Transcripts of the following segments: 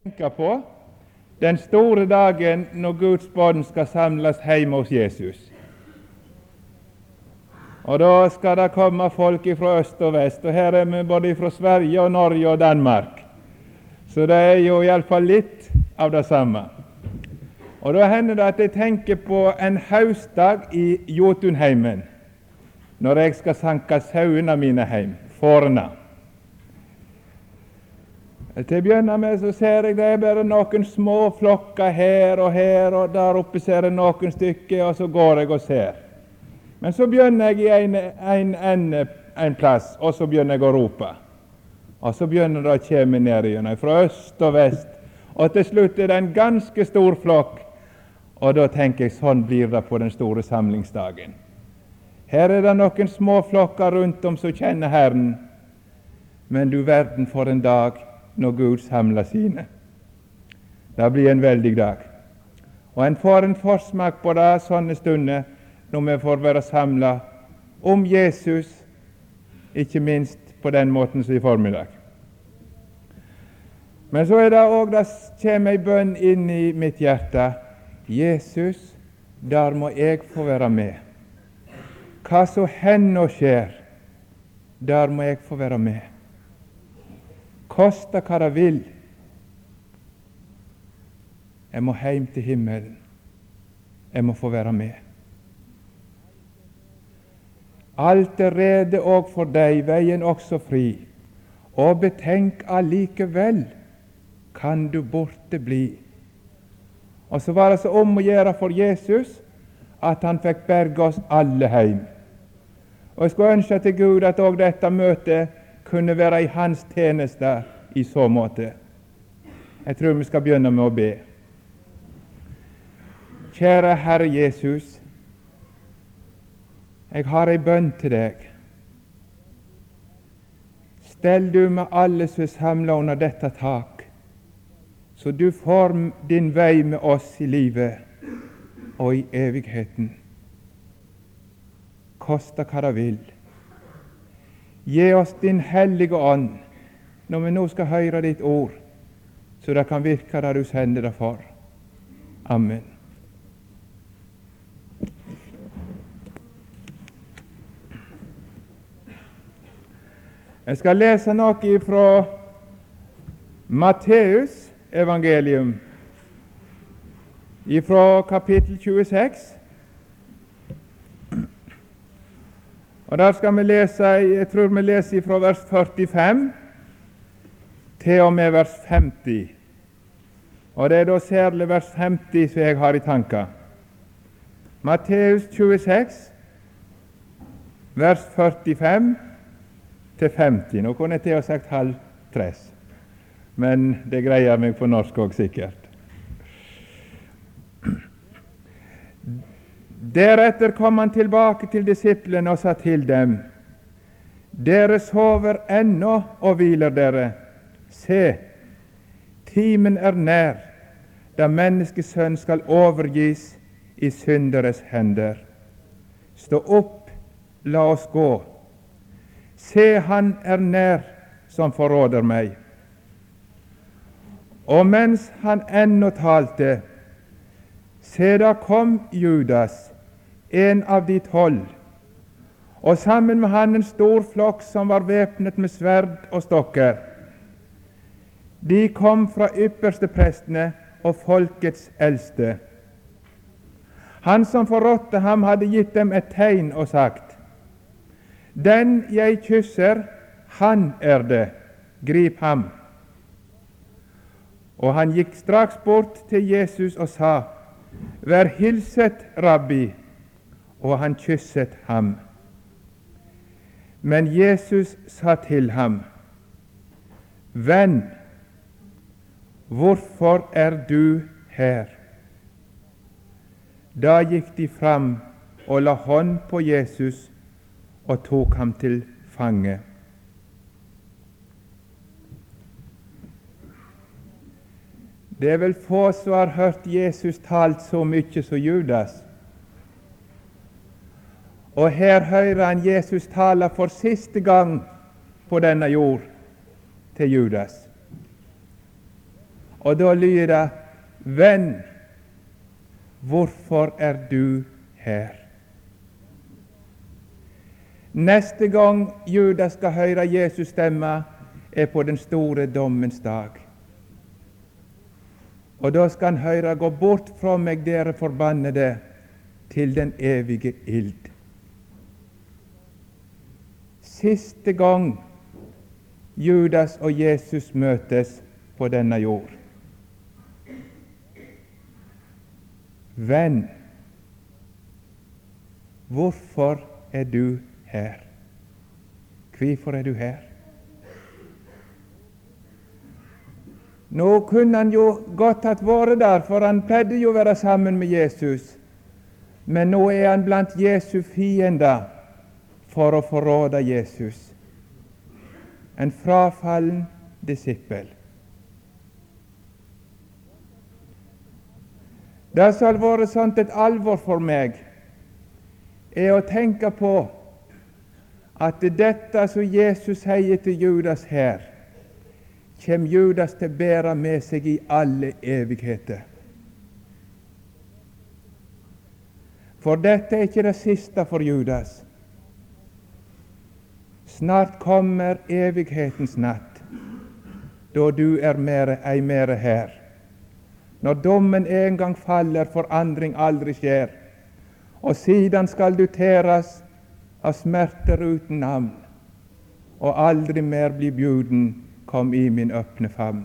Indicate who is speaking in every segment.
Speaker 1: tenker på den store dagen når Guds barn skal samles hjemme hos Jesus. Og da skal det komme folk fra øst og vest, og her er vi både fra Sverige og Norge og Danmark. Så det er jo i alle fall litt av det samme. Og da hender det at jeg tenker på en høstdag i Jotunheimen, når jeg skal sanke sauene mine hjem, fårene. Til å begynne med så ser jeg det er bare noen små flokker her, og der oppe ser jeg noen stykker, og så går jeg og ser. Men så begynner jeg i en plass, og så begynner jeg å rope. Og så begynner det å komme ned igjen, fra øst og vest, og til slutt er det en ganske stor flokk, og da tenker jeg, sånn blir det på den store samlingsdagen. Her er det noen små flokker rundt om som kjenner Herren, men du verden for en dag når Gud samler sine. Det blir en veldig dag. Og en får en forsmak på det sånne stunder når vi får være samlet om Jesus, ikke minst på den måten som i formiddag. Men så er det også, det kommer en bønn inn i mitt hjerte. Jesus, der må jeg få være med. Hva så hender og skjer, der må jeg få være med. Kosta hva det vil. Jeg må hjem til himmelen. Jeg må få være med. Alt er rede og for deg, veien også fri. Og betenk allikevel, kan du borte bli. Og så var det så om å gjøre for Jesus, at han fikk berge oss alle hjem. Og jeg skulle ønske til Gud at også dette møtet kunne være i hans tjeneste i så måte. Jeg tror vi skal begynne med å be. Kjære Herre Jesus, jeg har en bønn til deg. Stell du med alle som er samlet under dette tak, så du får din vei med oss i livet og i evigheten. Kosta hva det vil. Gi oss din hellige ånd, når vi nå skal høre ditt ord, så det kan virke det du sender det for. Amen. Jeg skal lese noe fra Matteus evangelium, fra kapittel 26. Og der skal vi lese, jeg tror vi leser fra vers 45 til og med vers 50. Og det er da særlig vers 50 som jeg har i tanker. Matteus 26, vers 45 til 50. Nå kunne jeg til å ha sagt halv 3, men det greier meg på norsk også sikkert. Deretter kom han tilbake til disiplene og sa til dem: Dere sover ennå og hviler dere. Se, timen er nær, da menneskesønn skal overgis i synderes hender. Stå opp, la oss gå. Se, han er nær som forråder meg. Og mens han ennå talte, se, da kom Judas, en av de 12, og sammen med han en stor flokk som var væpnet med sverd og stokker. De kom fra ypperste prestene og folkets eldste. Han som forrådte ham, hadde gitt dem et tegn og sagt: Den jeg kysser, han er det, grip ham. Og han gikk straks bort til Jesus og sa: Vær hilset, rabbi, og han kysset ham. Men Jesus sa til ham: Venn, hvorfor er du her? Da gikk de fram og la hånd på Jesus og tok ham til fange. Det er vel få som har hørt Jesus talt så mye som Judas. Og her hører han Jesus tale for siste gang på denne jord til Judas. Og da lyder det: Venn, hvorfor er du her? Neste gang Judas skal høre Jesus stemme, er på den store dommens dag. Og da skal han høre: gå bort fra meg, dere forbannede, til den evige ild. Siste gang Judas og Jesus møtes på denne jord. Venn, hvorfor er du her? Hvorfor er du her? Nå kunne han jo godt hatt vært der, for han pleide jo å være sammen med Jesus. Men nå er han blant Jesu fiender for å forråde Jesus. En frafallen disippel. Det som har vært sånt et alvor for meg, er å tenke på at dette som Jesus sier til Judas her, kommer Judas til å bære med seg i alle evigheter. For dette er ikke det siste for Judas. Snart kommer evighetens natt, da du er ei mere her. Når dommen en gang faller, forandring aldri skjer, og siden skal du tæres av smerter uten navn, og aldri mer bli bjuden, kom i min åpne favn.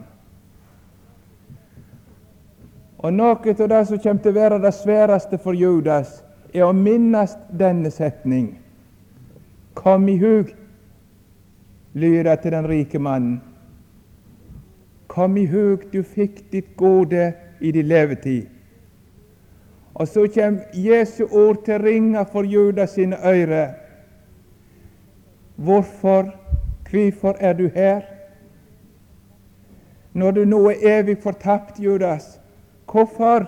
Speaker 1: Og noe av det som kommer til å være det sværeste for Judas, er å minnes denne setning. Kom i hug, lyder til den rike mannen. Kom i hug, du fikk ditt gode i din levetid. Og så kommer Jesu ord til ringa for Judas sine øyre. Hvorfor er du her? Når du nå er evig fortapt, Judas, hvorfor?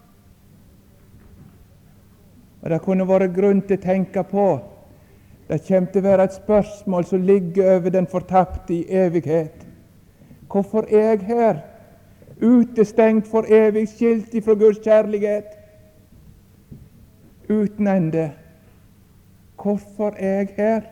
Speaker 1: Og det kunne vært grunn til å tenke på. Det kommer til å være et spørsmål som ligger over den fortapte i evighet. Hvorfor er jeg her? Utestengt for evig, skilt ifra Guds kjærlighet. Uten ende. Hvorfor er jeg her?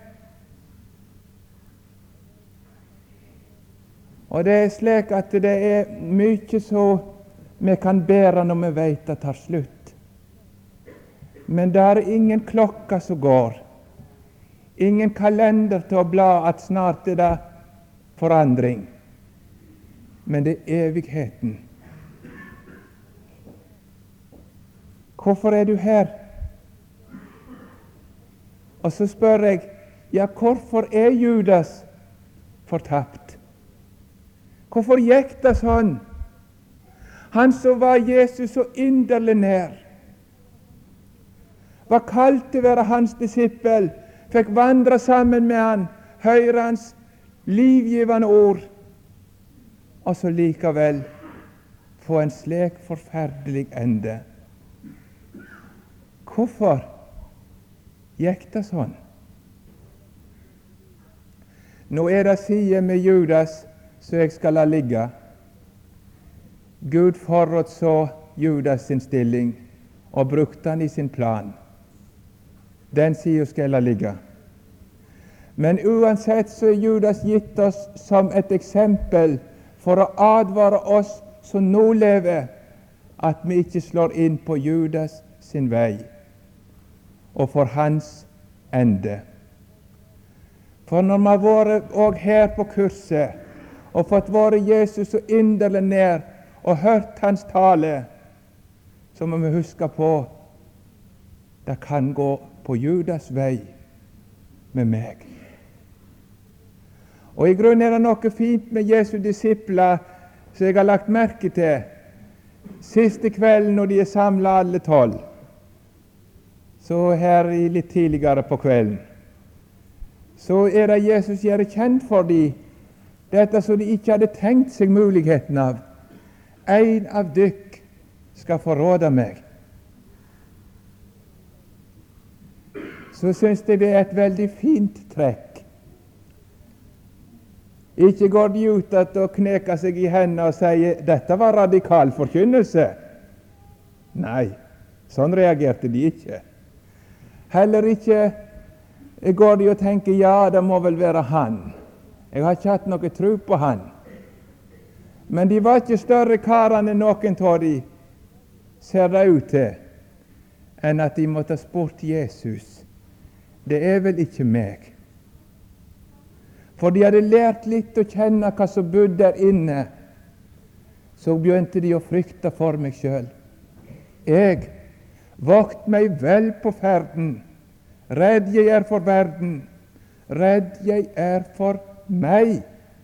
Speaker 1: Og det er slik at det er mye så vi kan bære når vi vet det tar slutt. Men det er ingen klokka som går. Ingen kalender til å bla at snart er det forandring. Men det er evigheten. Hvorfor er du her? Og så spør jeg, ja, hvorfor er Judas fortapt? Hvorfor gikk det sånn? Han som var Jesus så inderlig nær, var kalt til å være hans disippel, fikk vandre sammen med han, høre hans livgivende ord, og så likevel få en slik forferdelig ende. Hvorfor gikk det sånn? Nå er det side med Judas så jeg skal la ligge. Gud forutså Judas sin stilling og brukte han i sin plan. Den siden skal jeg la ligge. Men uansett så er Judas gitt oss som et eksempel for å advare oss som nå lever, at vi ikke slår inn på Judas sin vei og for hans ende. For når vi har vært også her på kurset og fått være Jesus så inderlig nær og hørt hans tale, så må vi huske på det kan gå på Judas vei med meg. Og i grunnen er det noe fint med Jesu disipler som jeg har lagt merke til. Siste kvelden når de er samlet alle 12, så her litt tidligere på kvelden, så er det Jesus gjør kjent for dem, dette som de ikke hadde tenkt seg muligheten av. En av dykk skal forråde meg. Så synes jeg det er et veldig fint trekk. Ikke går de ut og kneker seg i hendene og sier dette var radikal forkynnelse. Nei, sånn reagerte de ikke. Heller ikke går de og tenker ja, det må vel være han. Jeg har ikke hatt noe tro på han. Men de var ikke større karene noen av de, ser det ut til, enn at de måtte ha spurt Jesus. Det er vel ikke meg? For de hadde lært litt å kjenne hva som bodde der inne. Så begynte de å frykte for meg selv. Jeg, vokt meg vel på ferden. Redd jeg er for verden. Redd jeg er for meg.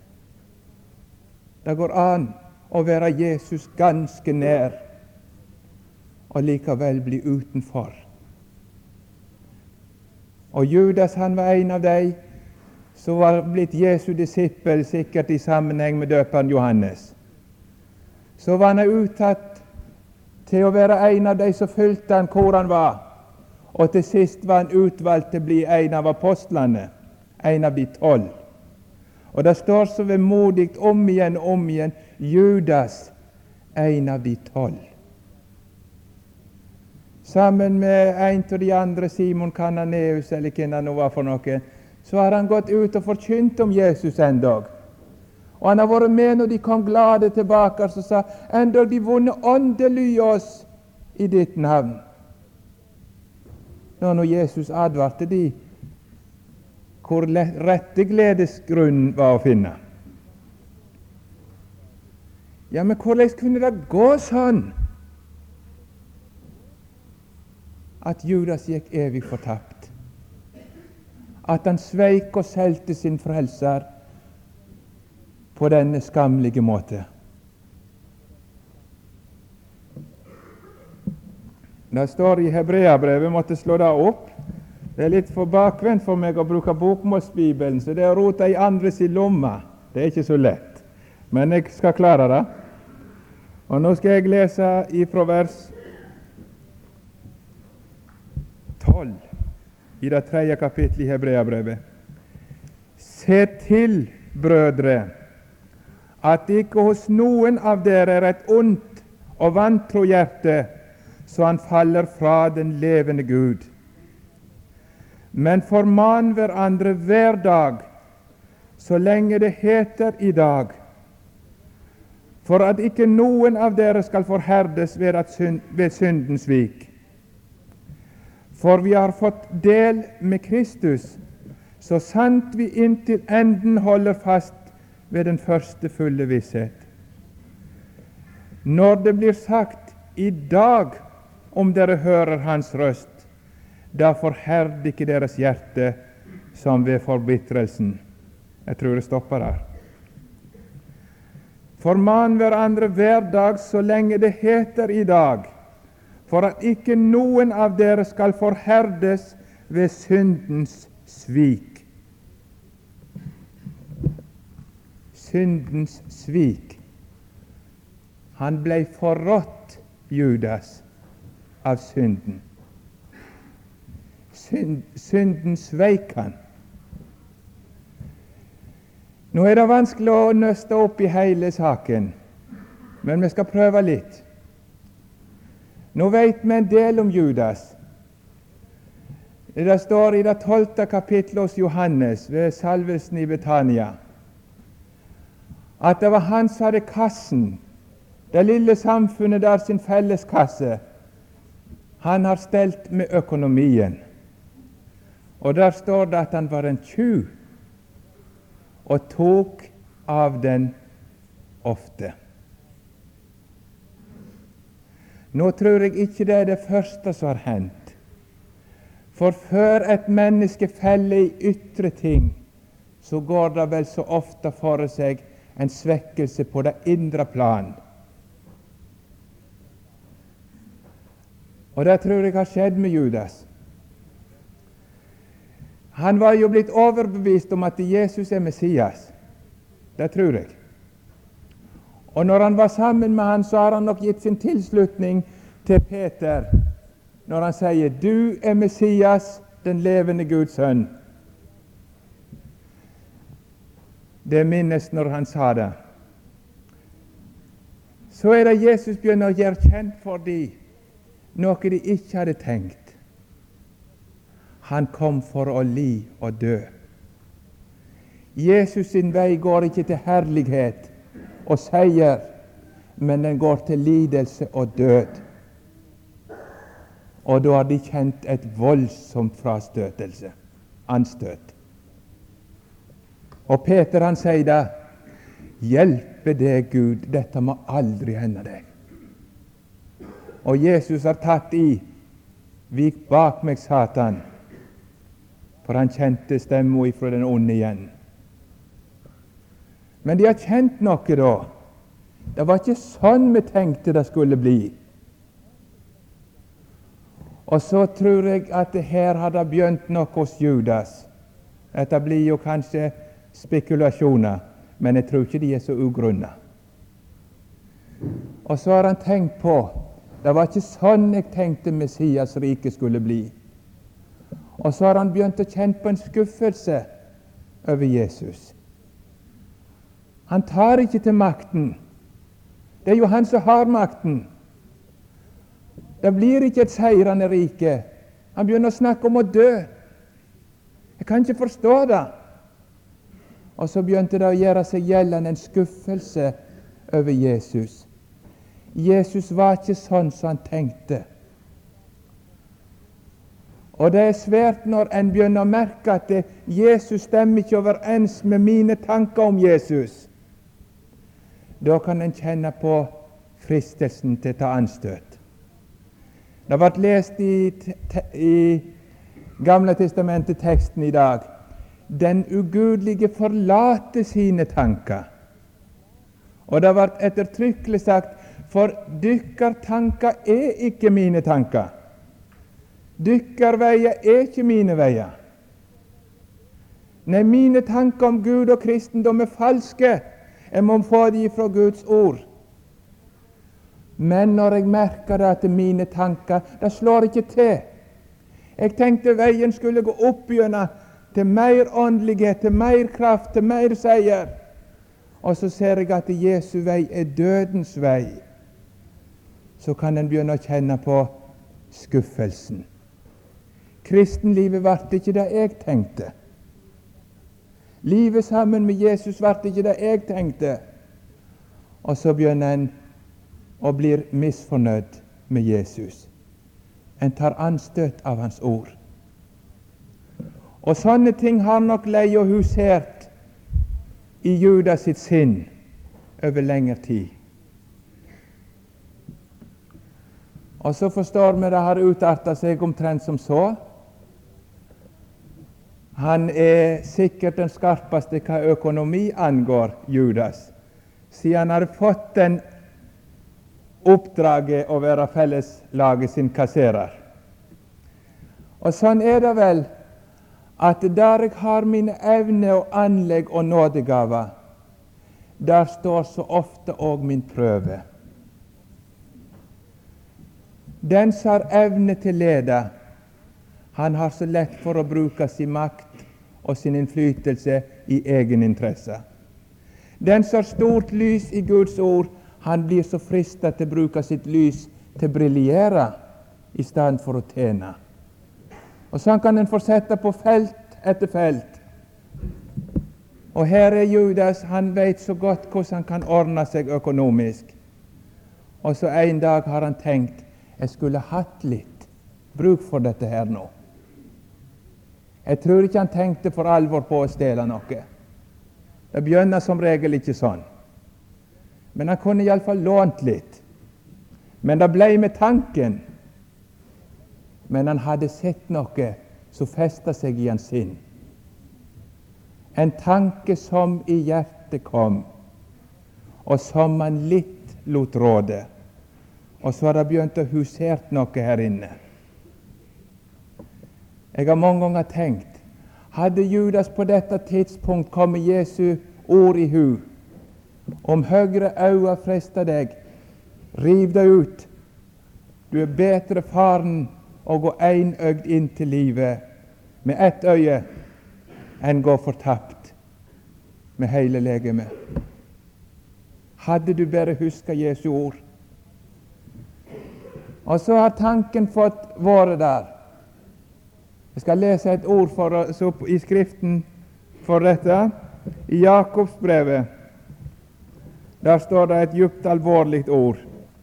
Speaker 1: Det går an å være Jesus ganske nær, og likevel bli utenfor. Og Judas, han var en av de som var blitt Jesu disippel, sikkert i sammenheng med døperen Johannes. Så var han uttatt til å være en av de som fulgte han hvor han var, og til sist var han utvalgt til å bli en av apostlene, en av de 12. Og det står så vemodigt om igjen, Judas, en av de 12. Sammen med en av de andre, Simon Kananeus, eller hvem han nå var for noe, så har han gått ut og forkynt om Jesus en dag. Og han har vært med når de kom glade tilbake, og sa, endog de vunnet åndelig oss i ditt navn. Når Jesus advarte de, hvor rette gledesgrunnen var å finne. Ja, men hvordan kunne det gå sånn at Judas gikk evig fortapt? At han sveik og solgte sin frelser på denne skamlige måte? Det står i Hebreabrevet, måtte slå det opp. Det er litt for bakvendt for meg å bruke bokmålsbibelen, så det er å rote i andres i lomma. Det er ikke så lett, men jeg skal klare det. Og nå skal jeg lese ifra vers 12 i det 3. kapittel i Hebreabrevet. Se til, brødre, at ikke hos noen av dere er et ondt og vantro hjerte, så han faller fra den levende Gud. Men forman hverandre hver dag, så lenge det heter i dag, for at ikke noen av dere skal forherdes ved syndens svik. For vi har fått del med Kristus, så sant vi inntil enden holder fast ved den første fulle visshet. Når det blir sagt i dag, om dere hører hans røst, da forherd ikke deres hjerte som ved forbitrelsen. Jeg tror det stopper der. Forman hverandre hver dag så lenge det heter i dag, for at ikke noen av dere skal forherdes ved syndens svik. Syndens svik. Han ble forrådt, Judas, av synden. Synden sveik han. Nå er det vanskelig å nøste opp i hele saken, men vi skal prøve litt. Nå vet vi en del om Judas. Det står i det 12. kapittelet hos Johannes ved salvelsen i Betania at det var han som hadde kassen, det lille samfunnet der sin felleskasse. Han har stelt med økonomien. Og der står det at han var en tjuv og tok av den ofte. Nå tror jeg ikke det er det første som har hendt. For før et menneske feller i ytre ting, så går det vel så ofte for seg en svekkelse på det indre plan. Og det tror jeg har skjedd med Judas. Han var jo blitt overbevist om at Jesus er Messias. Det tror jeg. Og når han var sammen med han, så har han nok gitt sin tilslutning til Peter, når han sier, du er Messias, den levende Guds sønn. Det minnes når han sa det. Så er det Jesus begynner å gjøre kjent for dem noe de ikke hadde tenkt. Han kom for å li og dø. Jesus sin vei går ikke til herlighet og seier, men den går til lidelse og død. Og da har de kjent et voldsomt anstøt. Og Peter han sier da, hjelpe deg Gud, dette må aldri hende deg. Og Jesus har tatt i, vik bak meg Satan, for han kjente stemmen ifra den onde igjen. Men de har kjent noe da. Det var ikke sånn vi tenkte det skulle bli. Og så tror jeg at det her har det begynt noe hos Judas. Dette blir jo kanskje spekulasjoner, men jeg tror ikke de er så ugrunna. Og så har han tenkt på, det var ikke sånn jeg tenkte Messias rike skulle bli. Og så har han begynt å kjenne på en skuffelse over Jesus. Han tar ikke til makten. Det er jo han som har makten. Det blir ikke et seirende rike. Han begynner å snakke om å dø. Jeg kan ikke forstå det. Og så begynte det å gjøre seg gjeldende en skuffelse over Jesus. Jesus var ikke sånn som han tenkte. Og det er svært når en begynner å merke at Jesus stemmer ikke overens med mine tanker om Jesus. Da kan en kjenne på fristelsen til å ta anstøt. Det har vært lest i Gamle testamentet teksten i dag. Den ugudelige forlater sine tanker. Og det har vært ettertrykkelig sagt, for dykker tanker er ikke mine tanker. Dykker veier er ikke mine veier. Nei, mine tanker om Gud og kristendom er falske. Jeg må få de fra Guds ord. Men når jeg merker det at mine tanker, det slår ikke til. Jeg tenkte veien skulle gå opp gjennom til mer åndelighet, til mer kraft, til mer seier. Og så ser jeg at Jesu vei er dødens vei. Så kan en begynne å kjenne på skuffelsen. Kristenlivet ble ikke det jeg tenkte. Livet sammen med Jesus ble ikke det jeg tenkte. Og så begynner en å bli misfornøyd med Jesus. En tar anstøt av hans ord. Og sånne ting har nok leie og husert i Judas sitt sinn over lengre tid. Og så forstår vi det har utartet seg omtrent som så. Han er sikkert den skarpeste hva økonomi angår, Judas, siden han har fått den oppdraget å være felleslaget sin kasserer. Og sånn er det vel, at der jeg har mine evne og anlegg og nådegaver, der står så ofte òg min prøve. Den som har evne til lede, han har så lett for å bruke sin makt og sin innflytelse i egen interesse. Den som har stort lys i Guds ord, han blir så fristet til å bruke sitt lys til å briljere i stedet for å tjene. Og sånn kan en fortsette på felt etter felt. Og her er Judas, han vet så godt hvordan han kan ordne seg økonomisk. Og så en dag har han tenkt, jeg skulle hatt litt bruk for dette her nå. Jeg tror ikke han tenkte for alvor på å stjele noe. Det begynner som regel ikke sånn. Men han kunne i alle fall lånt litt. Men det ble med tanken. Men han hadde sett noe som festet seg i hans sinn. En tanke som i hjertet kom, og som han litt lot råde. Og så har det begynt å husert noe her inne. Jeg har mange ganger tenkt, hadde Judas på dette tidspunkt kommet Jesu ord i hu, om høyre øye frister deg, riv deg ut. Du er bedre faren å gå enøgd inn til livet med ett øye enn gå fortapt. med hele legemet. Hadde du bare husket Jesu ord. Og så har tanken fått være der. Jeg skal lese et ord for oss opp i Skriften for dette. I Jakobsbrevet, der står det et djupt alvorlig ord.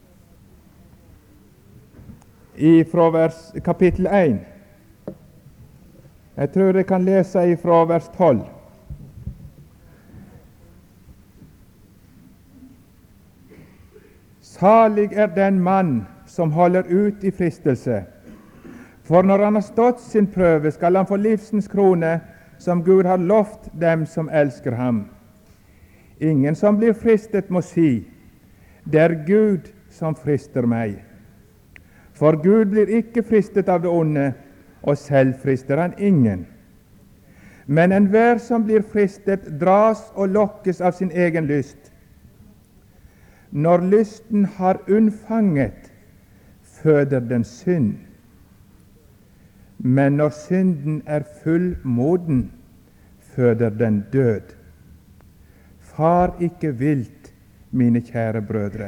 Speaker 1: Fra kapittel 1. Jeg tror jeg kan lese fra vers 12. Salig er den mann som holder ut i fristelse, for når han har stått sin prøve, skal han få livsens krone, som Gud har lovt dem som elsker ham. Ingen som blir fristet må si, det er Gud som frister meg. For Gud blir ikke fristet av det onde, og selv frister han ingen. Men enhver som blir fristet, dras og lokkes av sin egen lyst. Når lysten har unnfanget, føder den synd. Men når synden er fullmoden, føder den død. Far ikke vilt, mine kjære brødre.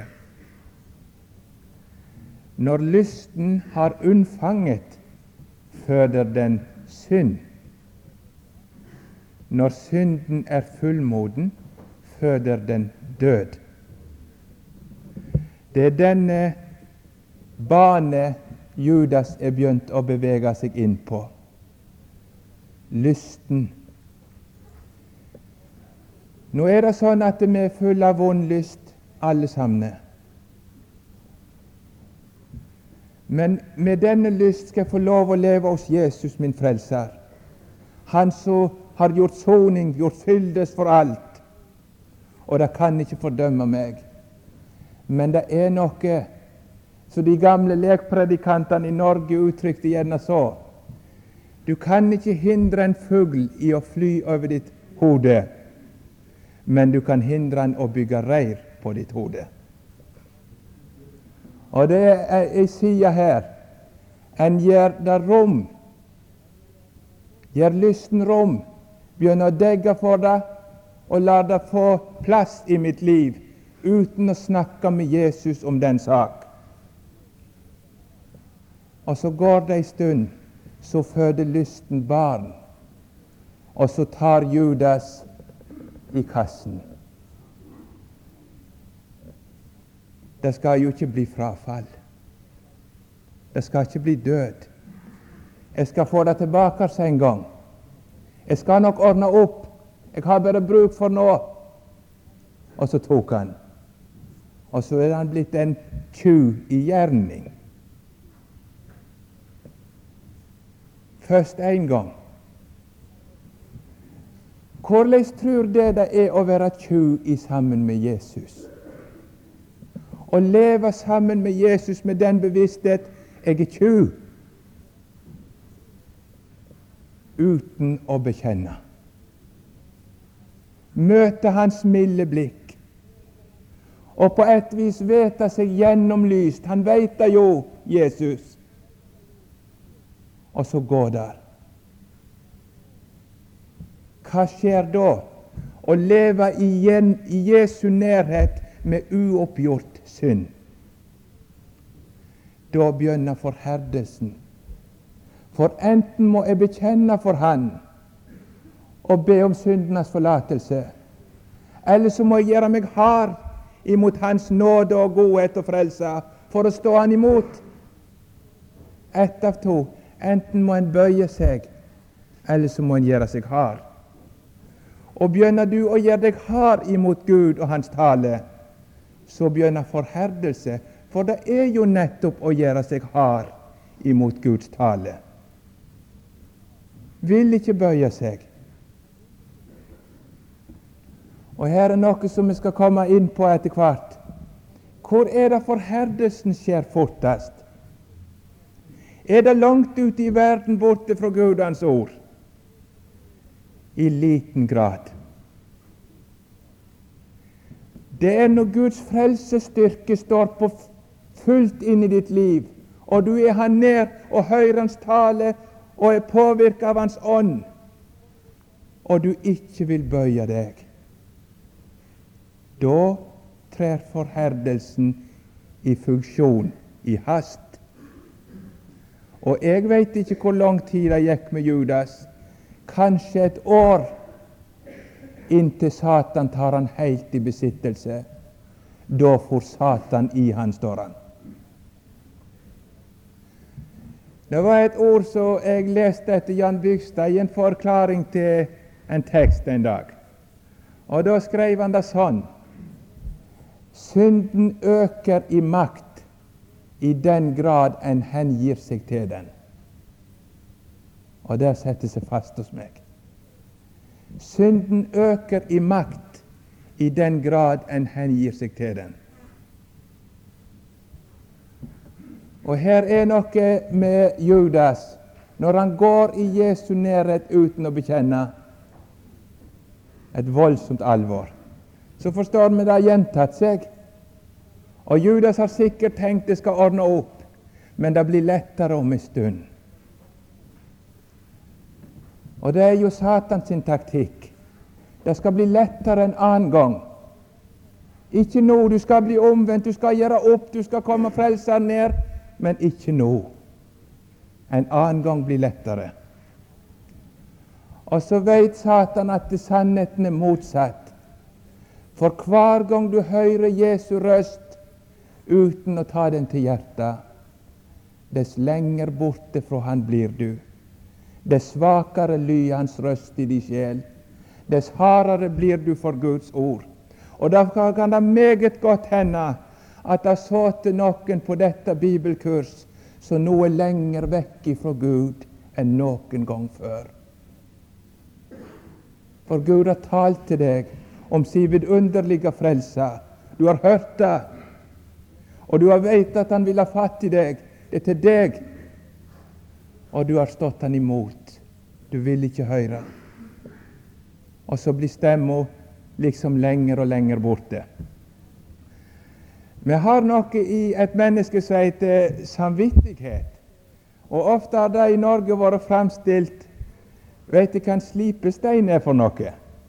Speaker 1: Når lysten har unnfanget, føder den synd. Når synden er fullmoden, føder den død. Det er denne bane Judas er begynt å bevege seg inn på. Lysten. Nå er det sånn at vi er fulle av vond lyst, alle sammen. Men med denne lyst skal jeg få lov å leve hos Jesus, min frelser. Han som har gjort soning, gjort fyldes for alt. Og det kan ikke fordømme meg. Men det er noe, så de gamle lekpredikantene i Norge uttrykte gjerne så: du kan ikke hindre en fugl i å fly over ditt hode, men du kan hindre han å bygge reir på ditt hode. Og det er jeg sier her, en gjør det rom, gjør lysten rom, begynner å degge for det, og lar det få plass i mitt liv, uten å snakke med Jesus om den sak. Og så går det en stund, så føder lysten barn, og så tar Judas i kassen. Det skal jo ikke bli frafall. Det skal ikke bli død. Jeg skal få det tilbake en gang. Jeg skal nok ordne opp. Jeg har bare bruk for noe. Og så tok han. Og så er han blitt en tjuv i gjerning. Først en gang. Hvordan tror det er å være tjuv i sammen med Jesus? Å leve sammen med Jesus med den bevissthet jeg er tjuv, uten å bekjenne. Møte hans milde blikk, og på et vis vete seg gjennomlyst. Han vet det jo, Jesus. Og så gå der. Hva skjer da? Å leve igjen i Jesu nærhet med uoppgjort synd. Da begynner forherdelsen. For enten må jeg bekjenne for Han og be om syndenes forlatelse, eller så må jeg gjøre meg hard imot Hans nåde og godhet og frelse for å stå Han imot. Ett av to. Enten må en bøye seg, eller så må en gjøre seg hard. Og begynner du å gjøre deg hard imot Gud og Hans tale, så begynner forherdelse, for det er jo nettopp å gjøre seg hard imot Guds tale. Vil ikke bøye seg. Og her er noe som vi skal komme inn på etter hvert. Hvor er det forherdelsen skjer fortest? Er det langt ute i verden borte fra Gudens ord? I liten grad. Det er når Guds frelsesstyrke står på fullt inn i ditt liv, og du er Han nær og hører Hans tale og er påvirket av Hans ånd, og du ikke vil bøye deg. da trer forherdelsen i funksjon, i hast. Og jeg vet ikke hvor lang tid det gikk med Judas, kanskje et år, inntil Satan tar han helt i besittelse. Da får Satan i han, står han. Det var et ord som jeg leste etter Jan Bygstad i en forklaring til en tekst en dag. Og da skrev han det sånn: synden øker i makt i den grad en hengir seg til den. Og det setter seg fast hos meg. Synden øker i makt i den grad en hengir seg til den. Og her er noe med Judas, når han går i Jesu nærhet uten å bekjenne et voldsomt alvor. Så forstår vi det har gjentatt seg. Og Judas har sikkert tenkt det skal ordne opp, men det blir lettere om en stund. Og det er jo Satans taktikk. Det skal bli lettere en annen gang. Ikke nå, du skal bli omvendt, du skal gjøre opp, du skal komme frelseren ned, men ikke nå. En annen gang blir lettere. Og så vet Satan at sannheten er motsatt. For hver gang du hører Jesu røst uten å ta den til hjertet, dess lenger borte fra han blir du. Dess svakere lyder hans røst i din sjel. Dess hardere blir du for Guds ord. Og da kan det meget godt hende at det satt noen på dette bibelkurs som nå er lenger vekk fra Gud enn noen gang før. For Gud har talt til deg om sin vidunderlige frelse. Du har hørt det, og du har vet at han vil ha fatt i deg. Det er til deg, og du har stått han imot. Du vil ikke høre. Og så blir stemmen liksom lenger og lenger borte. Vi har noe i et menneske som heter samvittighet. Og ofte har det i Norge vært framstilt, vet du hva en slipestein er for noe?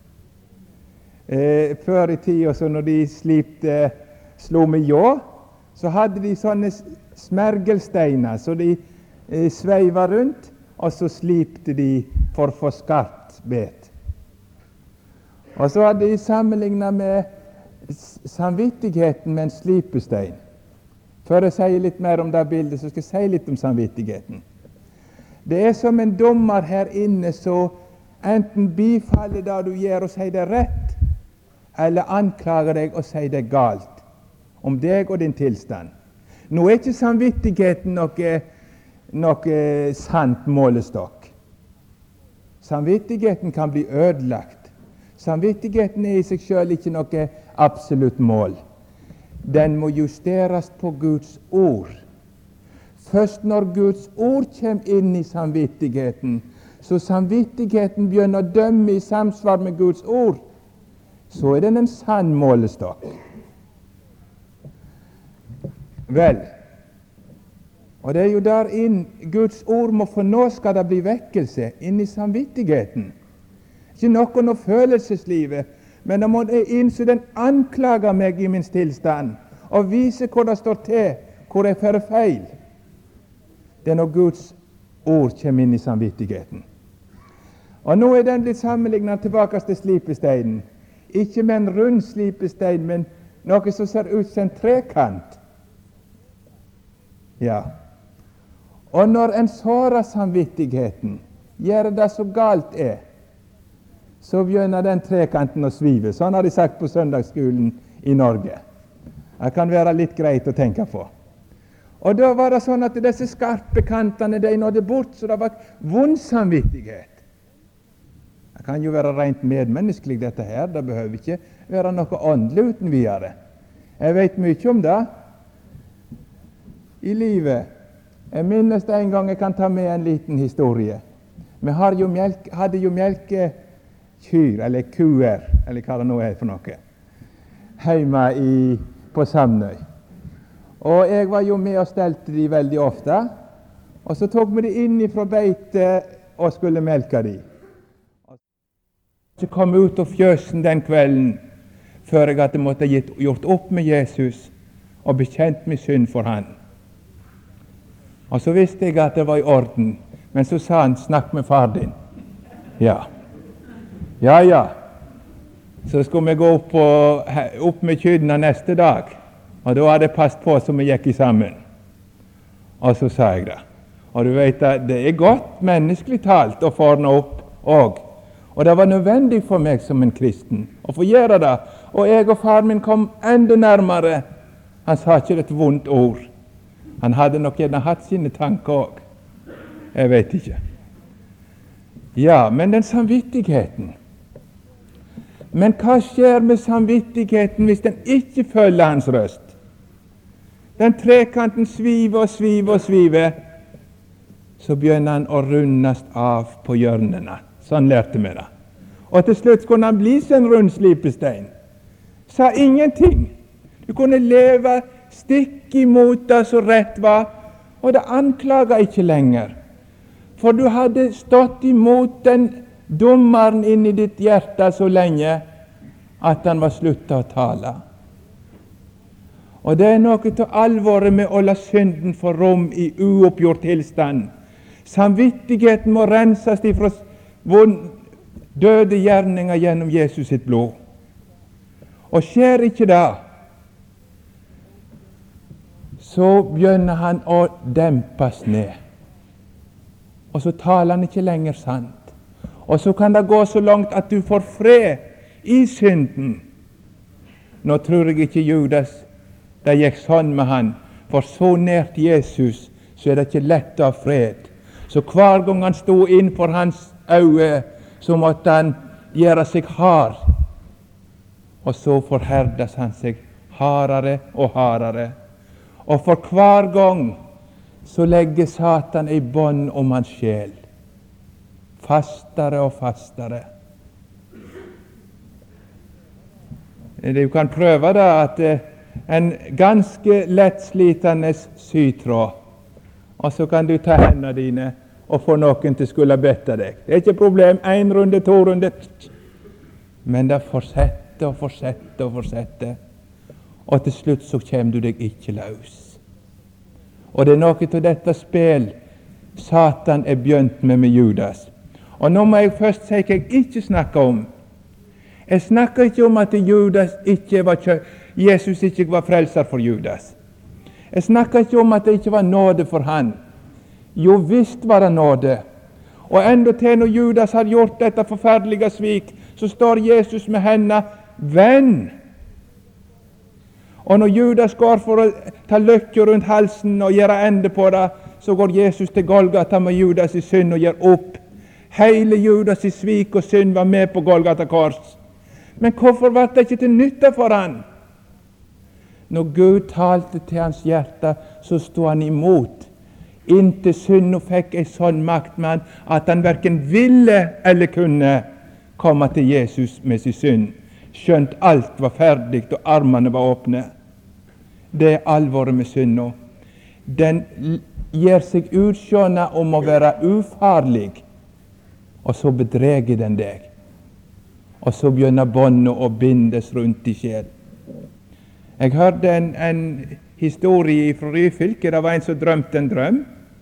Speaker 1: Før i tida, så når de slo med ljå, så hadde de sånne smergelsteiner, så de sveiva rundt, og så slipte de for å få skarpt bet. Og så hadde de sammenlignet med samvittigheten med en slipestein. Før jeg sier litt mer om det bildet, så skal jeg si litt om samvittigheten. Det er som en dommer her inne som enten bifaller det du gjør og sier det rett, eller anklager deg og sier det galt om deg og din tilstand. Nå er ikke samvittigheten noe sant målestokk. Samvittigheten kan bli ødelagt. Samvittigheten er i seg selv ikke noe absolutt mål. Den må justeres på Guds ord. Først når Guds ord kommer inn i samvittigheten, så samvittigheten begynner å dømme i samsvar med Guds ord, så er den en sann målestokk. Vel, og det er jo der inn Guds ord må få, nå skal det bli vekkelse inn i samvittigheten. Ikke noe av følelseslivet, men da må jeg innse den anklager meg i min tilstand, og vise hvor det står til, hvor jeg fører feil. Det er når Guds ord kommer inn i samvittigheten. Og nå er den blitt sammenlignet tilbake til slipesteinen. Ikke med en rund slipestein, men noe som ser ut som en trekant. Ja. Og når en sårer samvittigheten, gjør det så galt er, så begynner den trekanten å svive. Sånn har de sagt på søndagsskolen i Norge. Det kan være litt greit å tenke på. Og da var det sånn at disse skarpe kantene, de nådde bort, så det var vond samvittighet. Det kan jo være rent medmenneskelig dette her, det behøver ikke være noe åndelig uten videre. Jeg vet mye om det i livet. Jeg minnes det en gang, jeg kan ta med en liten historie. Vi hadde jo melkekyr, eller kuer, eller hva det nå er for noe, hjemme på Samnøy. Og jeg var jo med og stelte de veldig ofte, og så tok vi de inn fra beite og skulle melke de. Så kom ut av fjøsen den kvelden, før jeg hadde måttet gjort opp med Jesus og bekjent min synd for han. Og så visste jeg at det var i orden, men så sa han, snakk med far din. Ja. Så skulle vi gå opp med kyrne neste dag, og da hadde jeg passet på så vi gikk sammen. Og så sa jeg det. Og du vet at det er godt menneskelig talt å få ordne opp også. Og det var nødvendig for meg som en kristen å få gjøre det. Og jeg og far min kom enda nærmere. Han sa ikke et vondt ord. Han hadde nok gjerne hatt sine tanker også. Jeg vet ikke. Ja, men den samvittigheten. Men hva skjer med samvittigheten hvis den ikke følger hans røst? Den trekanten sviver og sviver og sviver. Så begynner han å rundes av på hjørnene. Sånn lærte vi det. Og til slutt kunne han bli som en rund slipestein. Sa ingenting. Du kunne leve stikk imot det så rett var, og det anklaga ikke lenger. For du hadde stått imot den dommeren inni ditt hjerte så lenge at han var sluttet å tale. Og det er noe til alvoret med å la synden få rom i uoppgjort tilstand. Samvittigheten må renses ifra døde gjerninger gjennom Jesus sitt blod. Og skjer ikke det, så begynner han å dempes ned. Og så taler han ikke lenger sant. Og så kan det gå så langt at du får fred i synden. Nå tror jeg ikke Judas det gikk sånn med han, for så nært Jesus så er det ikke lett å ha fred. Så hver gang han stod inn for hans øye, så måtte han gjøre seg hard. Og så forherdes han seg hardere og hardere. Og for hver gang så legger Satan i bånd om hans sjel. Fastere og fastere. Du kan prøve det at en ganske lettslitende sytråd, og så kan du ta hendene dine og få noen til skulle bette deg. Det er ikke problem. 1 runde, 2 runder. Men det fortsetter og fortsetter og fortsetter. Og til slutt så kommer du deg ikke løs. Og det er noe til dette spill Satan er begynt med Judas. Og nå må jeg først si hva jeg ikke snakker om. Jeg snakker ikke om at Jesus ikke var frelser for Judas. Jeg snakker ikke om at det ikke var nåde for han. Jo visst var det nåde. Og enda til når Judas har gjort dette forferdelige svik, så står Jesus med henne, venn. Og når Judas går for å ta løkke rundt halsen og gjøre ende på det, så går Jesus til Golgata med Judas i synd og gjør opp. Hele Judas i svik og synd var med på Golgata kors. Men hvorfor var det ikke til nytte for han? Når Gud talte til hans hjerte, så stod han imot. Inntil synden fikk en sånn makt med han, at han hverken ville eller kunne komme til Jesus med sin synd. Skjønt alt var ferdig og armene var åpne. Det er alvoret med synd nå. Den gir seg utskjønne om å være ufarlig, og så bedreger den deg. Og så begynner båndet å bindes rundt i sjel. Jeg hørte en historie fra Ryfylke. Det var en som drømte en drøm.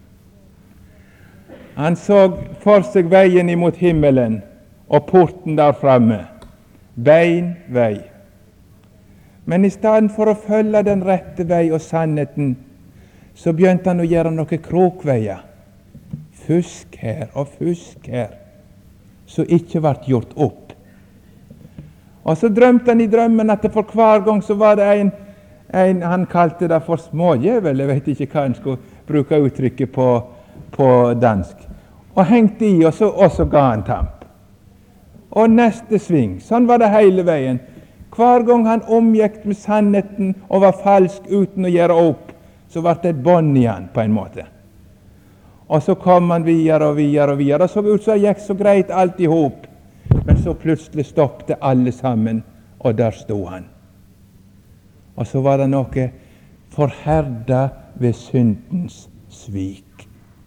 Speaker 1: Han så for seg veien imot himmelen og porten der framme. Bein vei. Men i stedet for å følge den rette vei og sannheten, så begynte han å gjøre noen krokveier. Fusk her og fusk her, så ikke ble gjort opp. Og så drømte han i drømmen at for hver gang så var det en han kalte det for smådjevel, jeg vet ikke hva han skulle bruke uttrykket på dansk, og hengte i, og så ga han tamp. Og neste sving, sånn var det hele veien. Hver gang han omgikk med sannheten og var falsk uten å gjøre opp, så var det et bånd i han på en måte. Og så kom han videre og videre og videre, og så ut så gikk så greit alt i hop. Men så plutselig stoppte alle sammen, og der stod han. Og så var det noe forherda ved syndens svik.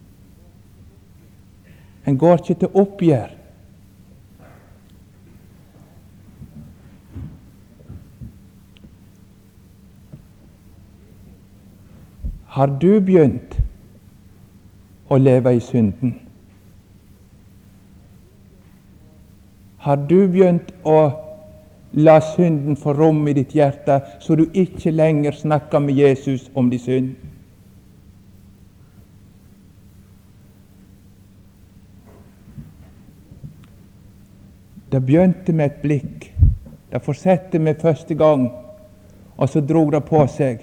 Speaker 1: En går ikke til oppgjør. Har du begynt å leve i synden? Har du begynt å la synden få rom i ditt hjerte, så du ikke lenger snakker med Jesus om din synd? Det begynte med et blikk. Det fortsatte med første gang, og så drog det på seg.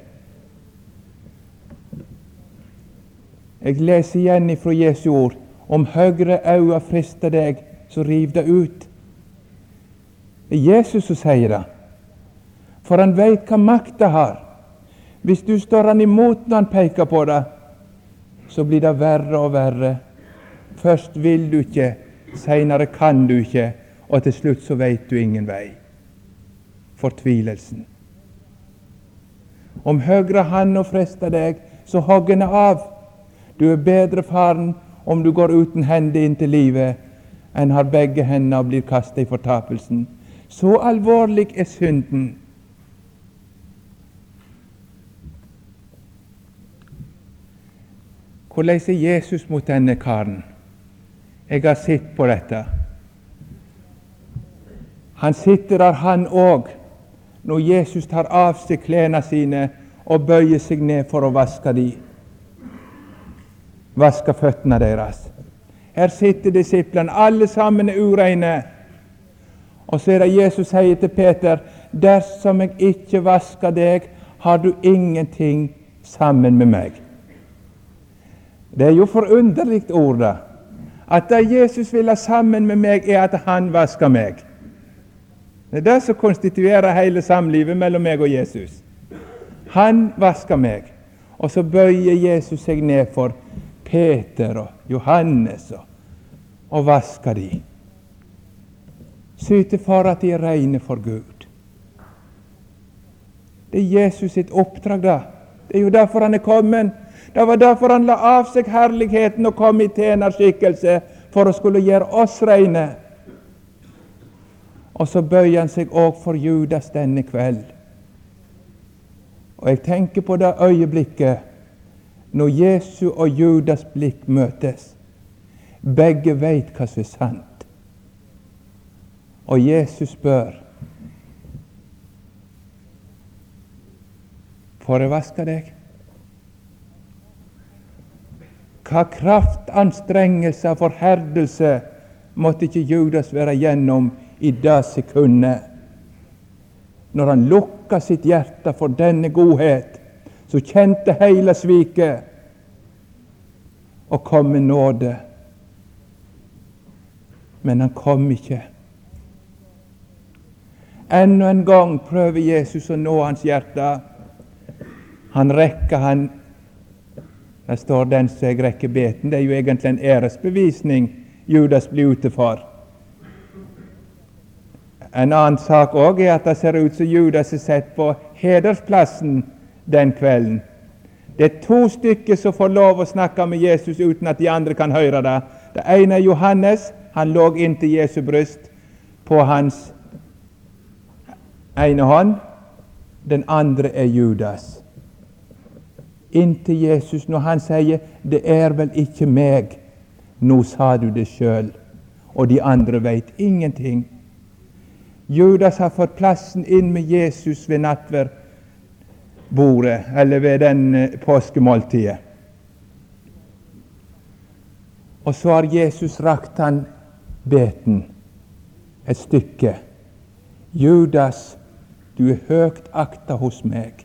Speaker 1: Jeg leser igjen ifra Jesu ord: om høyre øye frister deg, så riv det ut. Det er Jesus som sier det, for han vet hva makt det har. Hvis du står han imot når han peker på det, så blir det verre og verre. Først vil du ikke, senere kan du ikke, og til slutt så vet du ingen vei. Fortvilelsen. Om høyre hånd frister deg, så hogg henne av. Du er bedre faren om du går uten hende inn til livet, enn har begge hendene og blir kastet i fortapelsen. Så alvorlig er synden. Hvordan er Jesus mot denne karen? Jeg har sett på dette. Han sitter der, han òg, når Jesus tar av seg klærne sine og bøyer seg ned for å vaske føttene deres. Her sitter disiplene, alle sammen er ureine. Og så er det Jesus sier til Peter: dersom jeg ikke vasker deg, har du ingenting sammen med meg. Det er jo forunderlig ord, da. At det Jesus vil ha sammen med meg, er at han vasker meg. Det er det som konstituerer hele samlivet mellom meg og Jesus. Han vasker meg. Og så bøyer Jesus seg ned for Peter og Johannes og vasker de. Syter for at de er rene for Gud. Det er Jesus sitt oppdrag da. Det er jo derfor han er kommet. Det var derfor han la av seg herligheten og kom i tjenerskikkelse, for å skulle gjøre oss rene. Og så bøyer han seg også for Judas denne kveld. Og jeg tenker på det øyeblikket når Jesu og Judas blikk møtes. Begge vet hva som er sant. Og Jesus spør: får jeg vaske deg? Hva kraftanstrengelse og forherdelse måtte ikke Judas være gjennom i det sekundet, når han lukka sitt hjerte for denne godhet, så kjente hele sviket og kom med nåde. Men han kom ikke. Enda en gang prøver Jesus å nå hans hjerte. Han rekker det står den som jeg rekker beten. Det er jo egentlig en æresbevisning Judas blir ute for. En annen sak også er at det ser ut som Judas er sett på hedersplassen den kvelden. Det er 2 stykker som får lov å snakke med Jesus uten at de andre kan høre det. Det ene er Johannes. Han lå inntil Jesu bryst på hans ene hånd. Den andre er Judas. Inntil Jesus, når han sier: det er vel ikke meg, nå sa du det selv, og de andre vet ingenting. Judas har fått plassen inn med Jesus ved nattverdbordet, eller ved den påskemåltidet. Og så har Jesus rakt han beten et stykke. Judas, du er høgt akta hos meg.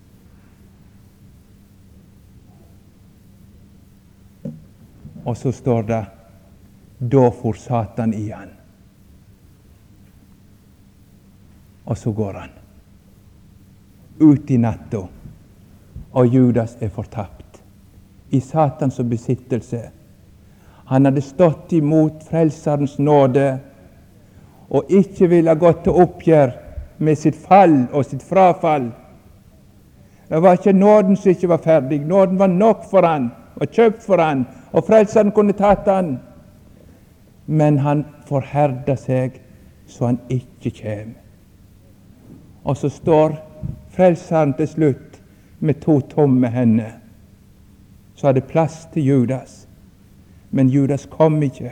Speaker 1: Og så står det: da for Satan i han. Og så går han ut i natta, og Judas er fortapt i Satans besittelse. Han hadde stått imot Frelserens nåde og ikke ville gått til oppgjør med sitt fall og sitt frafall. Det var ikke nåden som ikke var ferdig. Nåden var nok for han og kjøpt for han, og Frelseren kunne tatt han. Men han forherda seg så han ikke kjem. Og så står Frelseren til slutt med 2 tomme hender så hadde plass til Judas. Men Judas kom ikke,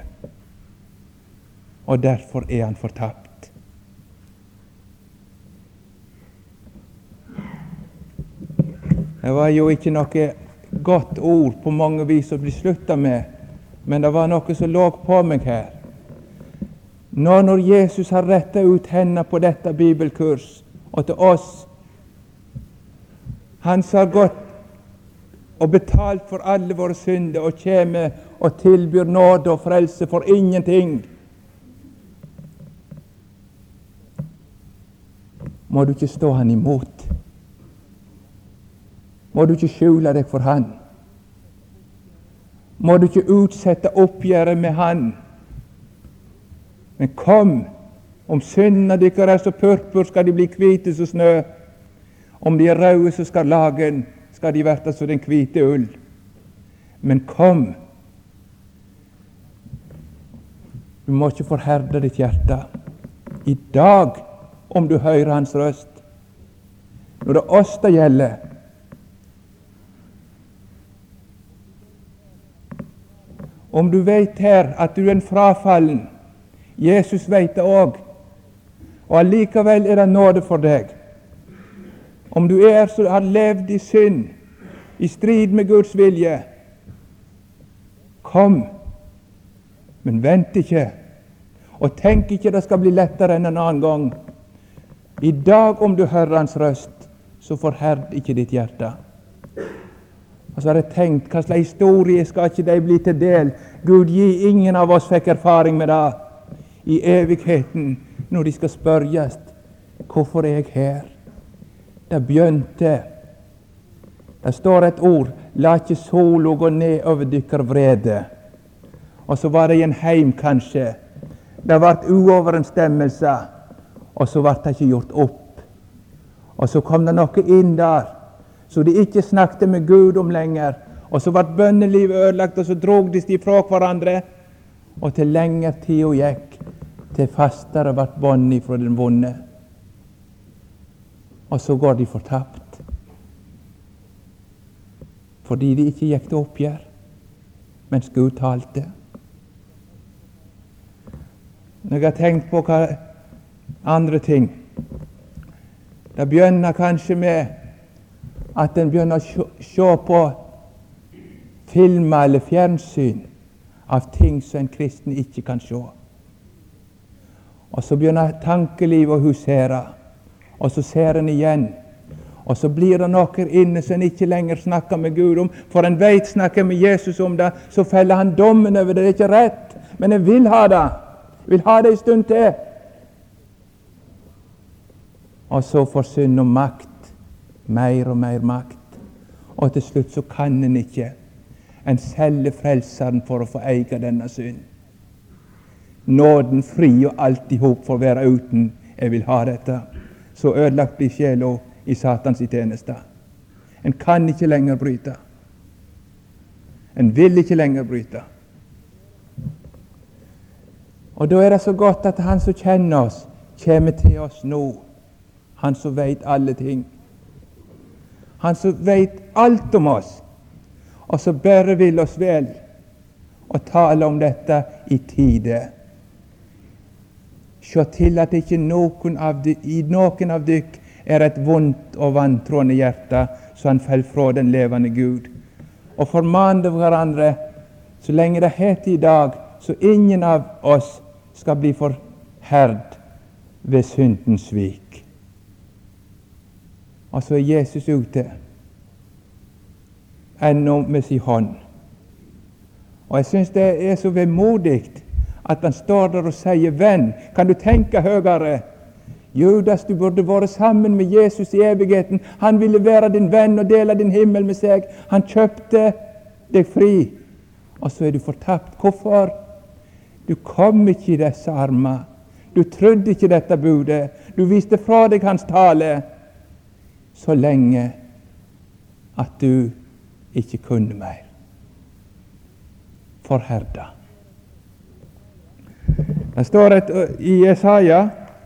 Speaker 1: og derfor er han fortapt. Det var jo ikke noe godt ord på mange vis å bli sluttet med, men det var noe som lå på meg her. Når Jesus har rettet ut hendene på dette bibelkurs, og til oss, han som har gått og betalt for alle våre synder, og kommer og tilbyr nåde og frelse for ingenting, må du ikke stå han imot. Må du ikke skjule deg for han. Må du ikke utsette oppgjøret med han. Men kom, om syndene dykker er så purpur, skal de bli hvite som snø. Om de er røde så skal de verte som den hvite ull. Men kom, du må ikke forherde ditt hjerte. I dag, om du hører hans røst, når det er oss det gjelder, om du vet her at du er en frafallen, Jesus vet det også, og allikevel er det nåde for deg. Om du er så har levd i synd, i strid med Guds vilje, kom, men vent ikke, og tenk ikke det skal bli lettere enn en annen gang. I dag, om du hører hans røst, så forherd ikke ditt hjerte. Og så har jeg tenkt, hva slags historie skal ikke de bli til del? Gud, gi ingen av oss fikk erfaring med det i evigheten, når de skal spørres, hvorfor er jeg her? Det begynte, det står et ord, la ikke solo gå ned over dykker vrede. Og så var det i en heim kanskje, det ble uoverensstemmelse, og så ble det ikke gjort opp. Og så kom det noe inn der, så de ikke snakket med Gud om lenger, og så ble bønnelivet ødelagt, og så drog de fra hverandre, og til lengre tid og gikk, til fastere ble bånd fra den vonde. Og så går de fortapt, fordi de ikke gikk til oppgjør, mens Gud talte. Når jeg har tenkt på hva andre ting, det begynner kanskje med at en begynner å se på filmer eller fjernsyn av ting som en kristen ikke kan se. Og så begynner tankelivet å husere, og så ser en igjen, og så blir det noe inne som en ikke lenger snakker med Gud om, for en vet snakker med Jesus om det, så feller han dommen over det. Det er ikke rett, men jeg vil ha det. Jeg vil ha det en stund til. Og så får synd og makt, mer og mer makt. Og til slutt så kan en ikke en selge frelseren for å få eie denne synd. Nåden fri og alt i hop for å være uten. Jeg vil ha dette. Så ødelagt blir sjela i Satans tjeneste. En kan ikke lenger bryte. En vil ikke lenger bryte. Og da er det så godt at han som kjenner oss, kommer til oss nå. Han som vet alle ting. Han som vet alt om oss, og så bare vil oss vel, og tale om dette i tide. Se til at ikke noen av dykk er et vondt og vantrående hjerte, så han faller fra den levende Gud. Og forman det hverandre, så lenge det heter i dag, så ingen av oss skal bli forherd ved syndens svik. Og så er Jesus ute, ennå med sin hånd. Og jeg synes det er så vemodig at han står der og sier, venn, kan du tenke høyere? Judas, du burde være sammen med Jesus i evigheten. Han ville være din venn og dele din himmel med seg. Han kjøpte deg fri, og så er du fortapt. Hvorfor? Du kom ikke i disse armer. Du trodde ikke dette budet. Du viste fra deg hans tale så lenge at du ikke kunne mer. Forherda. Det står i Jesaja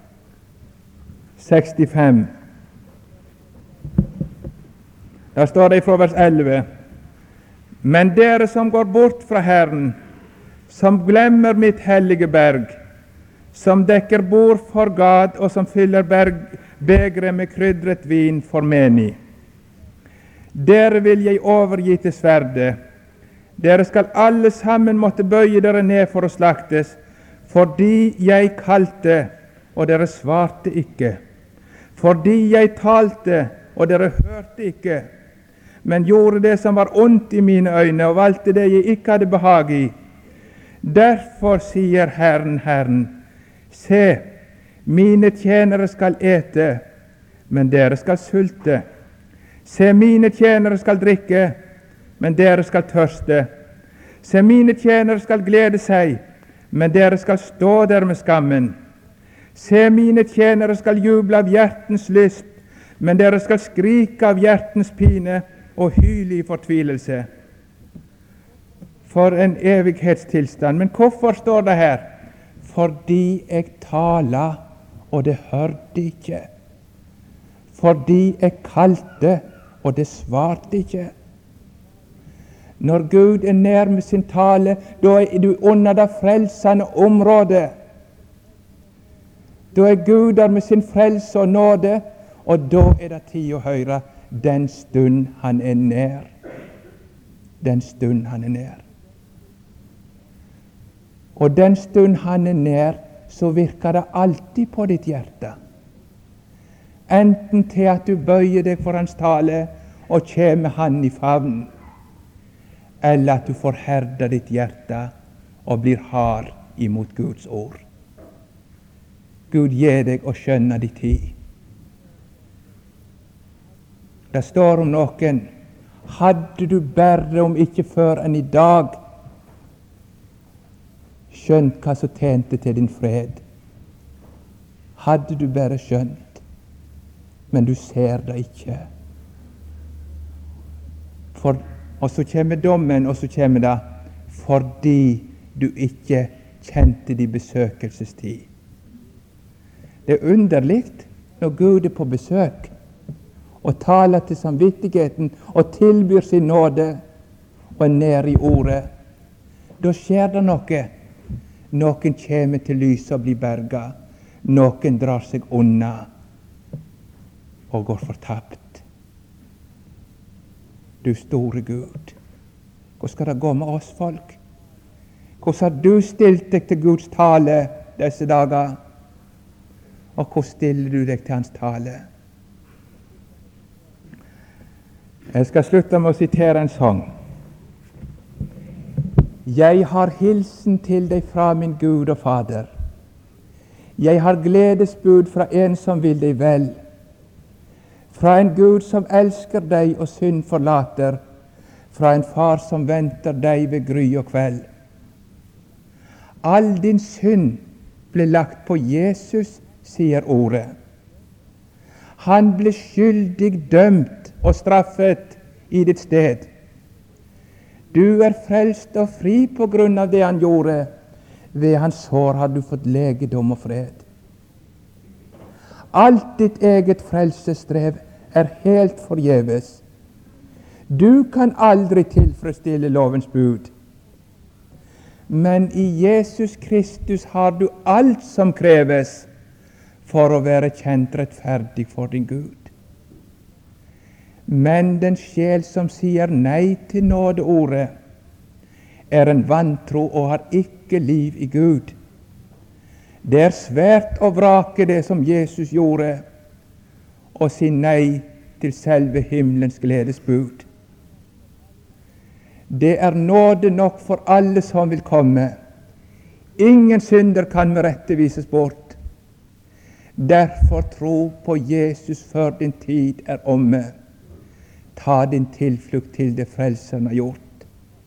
Speaker 1: 65. Der står det fra vers 11. Men dere som går bort fra Herren, som glemmer mitt hellige berg, som dekker bord for Gad, og som fyller begre med krydret vin for menig. Dere vil jeg overgi til sverdet. Dere skal alle sammen måtte bøye dere ned for å slaktes, fordi jeg kalte, og dere svarte ikke. Fordi jeg talte, og dere hørte ikke, men gjorde det som var ondt i mine øyne, og valgte det jeg ikke hadde behag i. Derfor sier Herren, Herren, se, mine tjenere skal ete, men dere skal sulte. Se, mine tjenere skal drikke, men dere skal tørste. Se, mine tjenere skal glede seg, men dere skal stå der med skammen. Se, mine tjenere skal juble av hjertens lyst, men dere skal skrike av hjertens pine og hyle i fortvilelse. For en evighetstilstand. Men hvorfor står det her? Fordi jeg tala, og det hørte ikke. Fordi jeg kalte, og det svarte ikke. Når Gud er nær med sin tale, da er du under det frelsende området. Da er Gud der med sin frelse og nåde, og da er det tid å høre den stund han er nær. Den stund han er nær. Og den stund han er nær, så virker det alltid på ditt hjerte. Enten til at du bøyer deg for hans tale og kommer han i favn, eller at du forherder ditt hjerte og blir hard imot Guds ord. Gud gir deg å skjønne din tid. Det står om noen, hadde du bare om ikke før enn i dag skjønt hva som tjente til din fred. Hadde du bare skjønt, men du ser det ikke. Og så kommer dommen, og så kommer det fordi du ikke kjente din besøkelsestid. Det er underlig når Gud er på besøk og taler til samvittigheten og tilbyr sin nåde og er nær i ordet. Da skjer det noe. Noen kommer til lyset og blir berget. Noen drar seg unna og går fortapt. Du store Gud, hvordan skal det gå med oss folk? Hvordan har du stilt deg til Guds tale disse dager? Og hvordan stiller du deg til hans tale? Jeg skal slutte med å sitere en sang. Jeg har hilsen til deg fra min Gud og Fader. Jeg har gledesbud fra en som vil deg vel. Fra en Gud som elsker deg og synd forlater. Fra en far som venter deg ved gry og kveld. All din synd ble lagt på Jesus, sier ordet. Han ble skyldig dømt og straffet i ditt sted. Du er frelst og fri på grunn av det han gjorde. Ved hans sår har du fått legedom og fred. Alt ditt eget frelsesstrev er helt forgjeves. Du kan aldri tilfredsstille lovens bud. Men i Jesus Kristus har du alt som kreves for å være kjent rettferdig for din Gud. Men den sjel som sier nei til nådeordet, er en vantro og har ikke liv i Gud. Det er svært å vrake det som Jesus gjorde, og si nei til selve himmelens gledesbud. Det er nåde nok for alle som vil komme. Ingen synder kan med rette vises bort. Derfor tro på Jesus før din tid er omme. Ta din tilflukt til det Frelseren har gjort.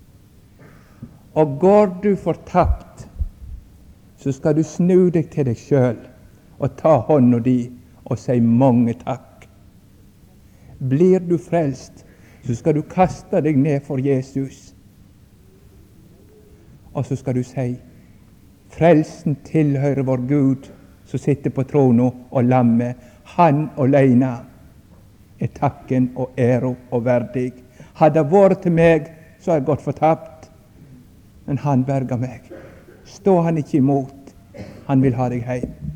Speaker 1: Og går du fortapt, så skal du snu deg til deg selv og ta hånda di og si mange takk. Blir du frelst, så skal du kaste deg ned for Jesus. Og så skal du si, frelsen tilhører vår Gud, som sitter på trona og lammet. Han alene er takken og ære og verdig. Hadde det vært til meg, så har jeg gått fortapt. Men han berga meg. Stå han ikke imot. Han vil ha deg hjem.